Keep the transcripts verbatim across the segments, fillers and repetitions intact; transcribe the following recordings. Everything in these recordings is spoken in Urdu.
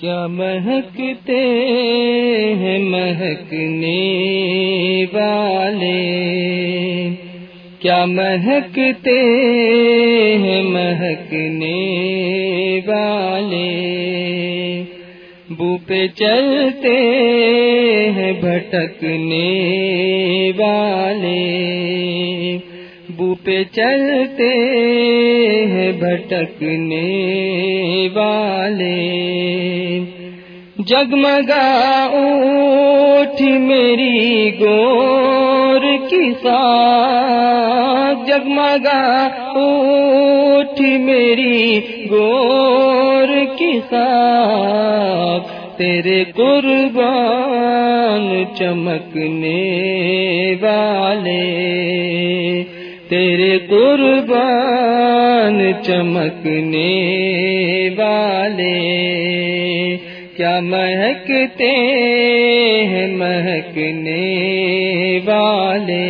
کیا مہکتے ہیں مہکنے والے، کیا مہکتے ہیں مہکنے والے، بو پہ چلتے ہیں بھٹکنے والے، بو پہ چلتے ہیں بھٹکنے والے، جگمگا اٹھی میری گور کی ساکھ، جگمگا اٹھی میری گور کی ساکھ، تیرے قربان چمکنے والے، تیرے قربان چمکنے والے، کیا مہکتے ہیں مہکنے والے،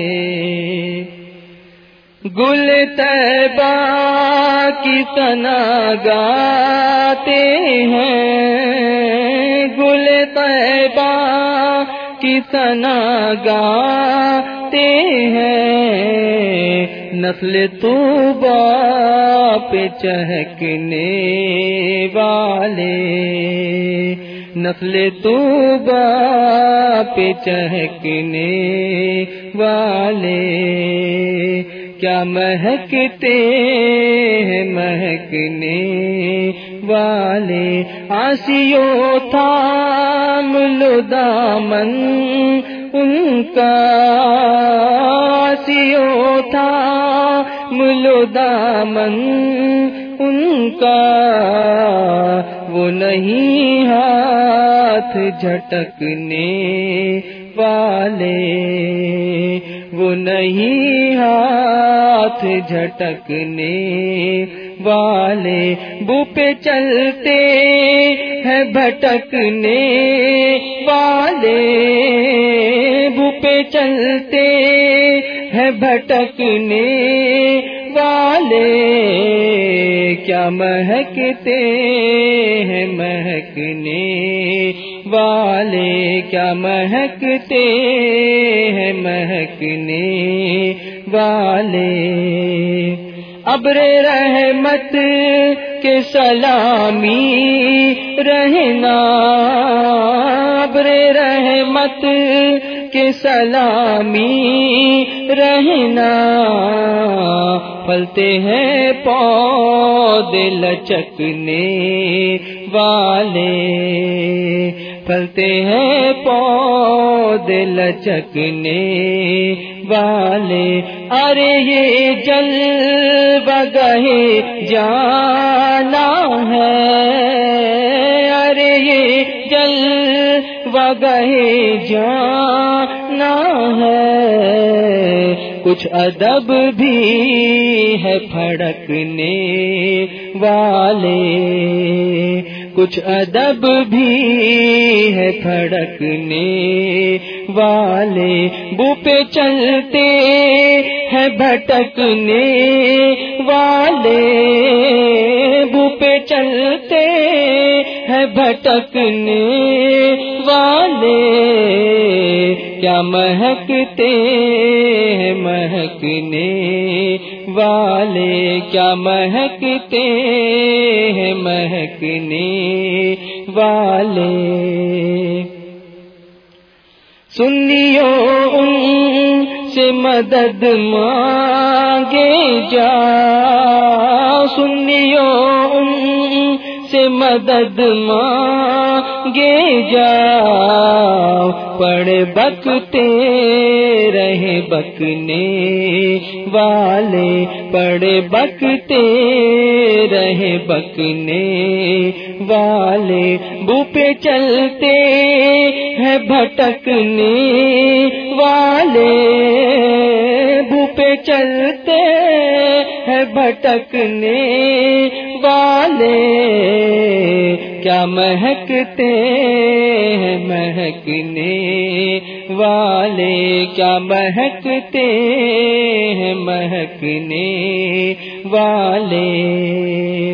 گل طیبہ کی ثنا گاتے ہیں، گل طیبہ کی ثنا گاتے ہیں، نسل طوبیٰ پہ چہکنے والے، نسل طوبیٰ پہ چہکنے والے، کیا مہکتے ہیں مہکنے والے، آسیوں تھام لو دامن ان کا، آسیوں تھام لو دامن ان کا، وہ نہیں ہاتھ جھٹکنے والے، وہ نہیں ہاتھ جھٹکنے والے، بو پہ چلتے ہیں بھٹکنے والے، بو پہ چلتے ہیں بھٹکنے والے، کیا مہکتے ہیں مہکنے والے، کیا مہکتے ہیں مہکنے والے، ابر رحمت کے سلامی رہنا، ابر رحمت کے سلامی رہنا، پھلتے ہیں پودے لچکنے والے، پھلتے ہیں پودے لچکنے والے، ارے یہ جلوہ گاہ جانا ہے، ارے یہ جلوہ گاہ جانا ہے، کچھ ادب بھی ہے پھڑکنے والے، کچھ ادب بھی ہے پھڑکنے والے، بو پہ چلتے ہیں بھٹکنے والے، بو پہ چلتے ہیں بھٹکنے والے، کیا مہکتے ہیں مہکنے والے، کیا مہکتے ہیں مہکنے والے، سنیوں ان سے مدد مانگے جا، سنیوں ان سے مدد مانگے جا، پڑے بکتے رہے بکنے والے، پڑے بکتے رہے بکنے والے، بو پہ چلتے ہیں بھٹکنے والے، بو پہ چلتے ہیں بھٹکنے والے، کیا مہکتے ہیں مہکنے والے، کیا مہکتے ہیں مہکنے والے،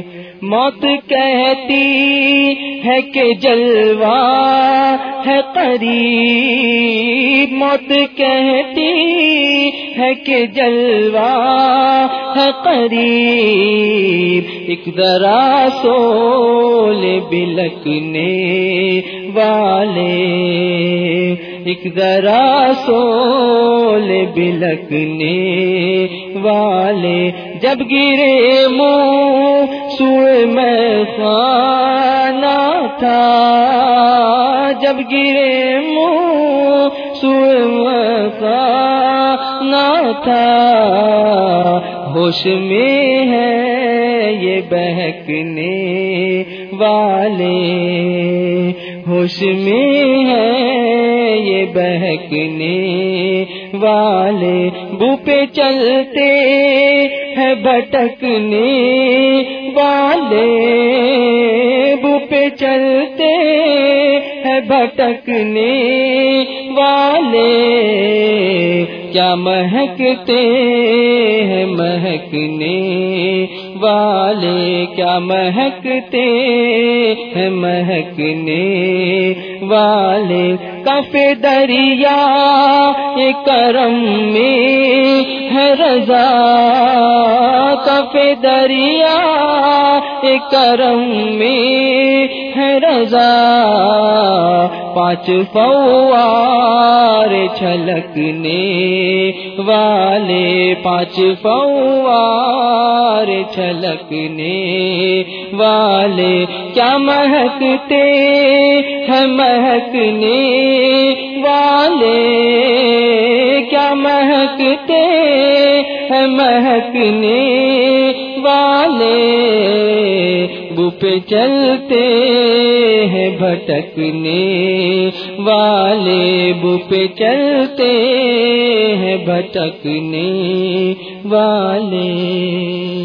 موت کہتی ہے کہ جلوہ ہے قریب، موت کہتی ہے کہ جلوہ ہے قریب، ایک ذرا سول بلکنے والے، ایک ذرا سول بلکنے والے، جب گرے منہ سوئے میں خانہ تھا، جب گرے منہ سوئے میں خانہ تھا، ہوش میں ہے یہ بہکنے والے، ہوش میں ہے یہ بہکنے والے، بو پہ چلتے ہیں بھٹکنے والے، بو پہ چلتے ہیں بھٹکنے والے، کیا مہکتے ہیں مہکنے والے، کیا مہکتے ہیں مہکنے والے، کف دریا کرم میں ہے رضا، کف دریا کرم میں ہے رضا، پانچ فوار چھلکنے والے، پانچ فوار چھلکنے والے، کیا مہکتے ہیں مہکنے والے، کیا مہکتے ہیں مہکنے والے، بو پہ چلتے ہیں بھٹکنے والے، بو پہ چلتے ہیں بھٹکنے والے۔